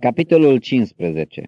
Capitolul 15.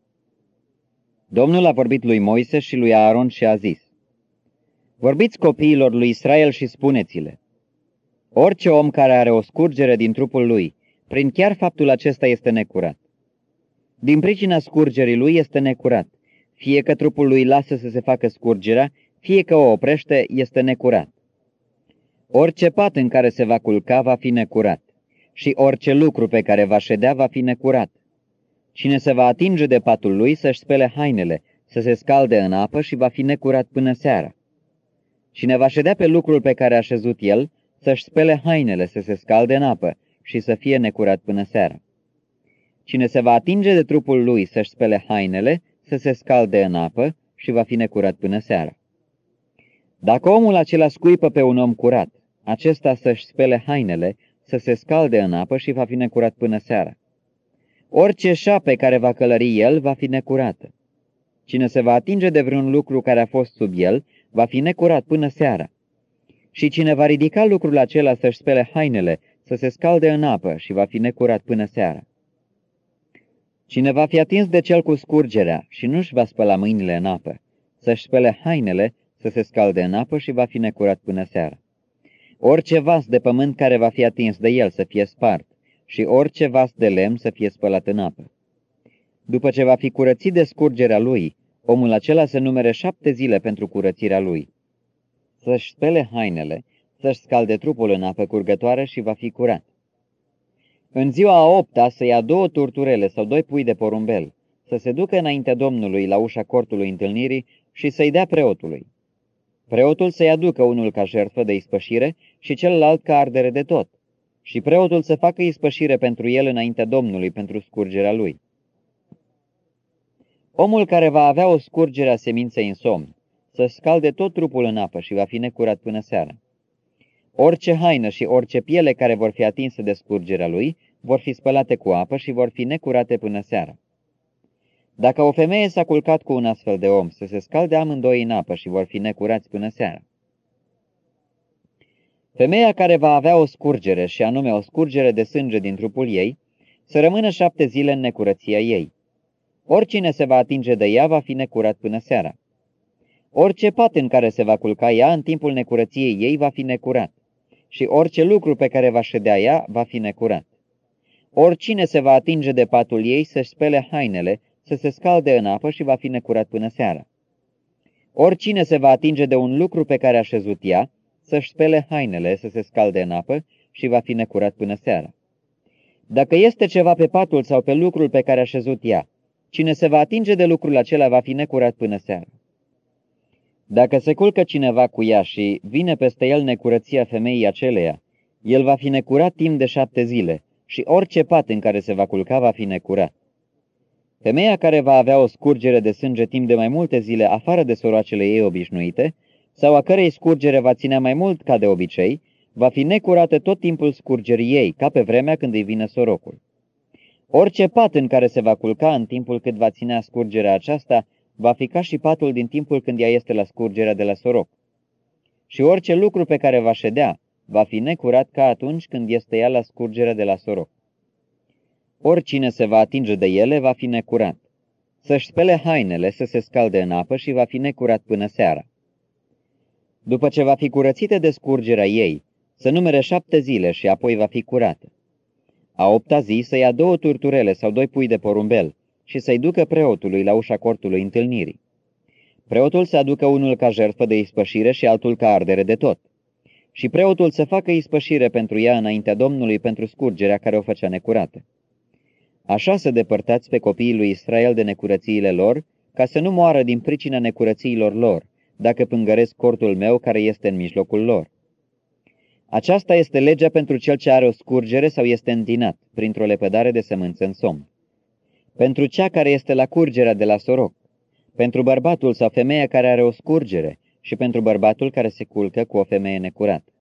Domnul a vorbit lui Moise și lui Aaron și a zis: Vorbiți copiilor lui Israel și spuneți-le: Orice om care are o scurgere din trupul lui, prin chiar faptul acesta este necurat. Din pricina scurgerii lui este necurat, fie că trupul lui lasă să se facă scurgerea, fie că o oprește, este necurat. Orice pat în care se va culca va fi necurat, și orice lucru pe care va ședea va fi necurat. Cine se va atinge de patul lui să-și spele hainele, să se scalde în apă și va fi necurat până seara. Cine va ședea pe lucrul pe care a șezut el, să-și spele hainele, să se scalde în apă și să fie necurat până seara. Cine se va atinge de trupul lui să-și spele hainele, să se scalde în apă și va fi necurat până seara. Dacă omul acela scuipă pe un om curat, acesta să-și spele hainele, să se scalde în apă și va fi necurat până seara. Orice șa pe care va călări el va fi necurată. Cine se va atinge de vreun lucru care a fost sub el, va fi necurat până seara. Și cine va ridica lucrul acela să-și spele hainele, să se scalde în apă și va fi necurat până seara. Cine va fi atins de cel cu scurgerea și nu-și va spăla mâinile în apă, să-și spele hainele, să se scalde în apă și va fi necurat până seara. Orice vas de pământ care va fi atins de el să fie spart, și orice vas de lemn să fie spălat în apă. După ce va fi curățit de scurgerea lui, omul acela se numere 7 zile pentru curățirea lui. Să-și spele hainele, să-și scalde trupul în apă curgătoare și va fi curat. În ziua a 8-a să ia 2 turturele sau 2 pui de porumbel, să se ducă înaintea Domnului la ușa cortului întâlnirii și să-i dea preotului. Preotul să-i aducă unul ca jertfă de ispășire și celălalt ca ardere de tot, și preotul să facă ispășire pentru el înaintea Domnului pentru scurgerea lui. Omul care va avea o scurgere a seminței în somn, să scalde tot trupul în apă și va fi necurat până seara. Orice haină și orice piele care vor fi atinse de scurgerea lui, vor fi spălate cu apă și vor fi necurate până seara. Dacă o femeie s-a culcat cu un astfel de om, să se scalde amândoi în apă și vor fi necurați până seara. Femeia care va avea o scurgere, și anume o scurgere de sânge din trupul ei, să rămână 7 zile în necurăția ei. Oricine se va atinge de ea va fi necurat până seara. Orice pat în care se va culca ea în timpul necurăției ei va fi necurat, și orice lucru pe care va ședea ea va fi necurat. Oricine se va atinge de patul ei să-și spele hainele, să se scalde în apă și va fi necurat până seara. Oricine se va atinge de un lucru pe care a șezut ea, să-și spele hainele, să se scalde în apă și va fi necurat până seara. Dacă este ceva pe patul sau pe lucrul pe care a șezut ea, cine se va atinge de lucrul acela va fi necurat până seara. Dacă se culcă cineva cu ea și vine peste el necurăția femeii aceleia, el va fi necurat timp de 7 zile și orice pat în care se va culca va fi necurat. Femeia care va avea o scurgere de sânge timp de mai multe zile afară de soroacele ei obișnuite, sau a cărei scurgere va ținea mai mult ca de obicei, va fi necurată tot timpul scurgerii ei, ca pe vremea când îi vine sorocul. Orice pat în care se va culca în timpul cât va ținea scurgerea aceasta, va fi ca și patul din timpul când ea este la scurgerea de la soroc. Și orice lucru pe care va ședea, va fi necurat ca atunci când este ea la scurgerea de la soroc. Oricine se va atinge de ele, va fi necurat. Să-și spele hainele, să se scalde în apă și va fi necurat până seara. După ce va fi curățită de scurgerea ei, să numere 7 zile și apoi va fi curată. A 8-a zi să ia 2 turturele sau 2 pui de porumbel și să-i ducă preotului la ușa cortului întâlnirii. Preotul să aducă unul ca jertfă de ispășire și altul ca ardere de tot. Și preotul să facă ispășire pentru ea înaintea Domnului pentru scurgerea care o făcea necurată. Așa să depărtați pe copiii lui Israel de necurățiile lor, ca să nu moară din pricina necurățiilor lor, dacă pângăresc cortul meu care este în mijlocul lor. Aceasta este legea pentru cel ce are o scurgere sau este întinat, printr-o lepădare de sămânță în somn. Pentru cea care este la curgerea de la soroc, pentru bărbatul sau femeia care are o scurgere și pentru bărbatul care se culcă cu o femeie necurată.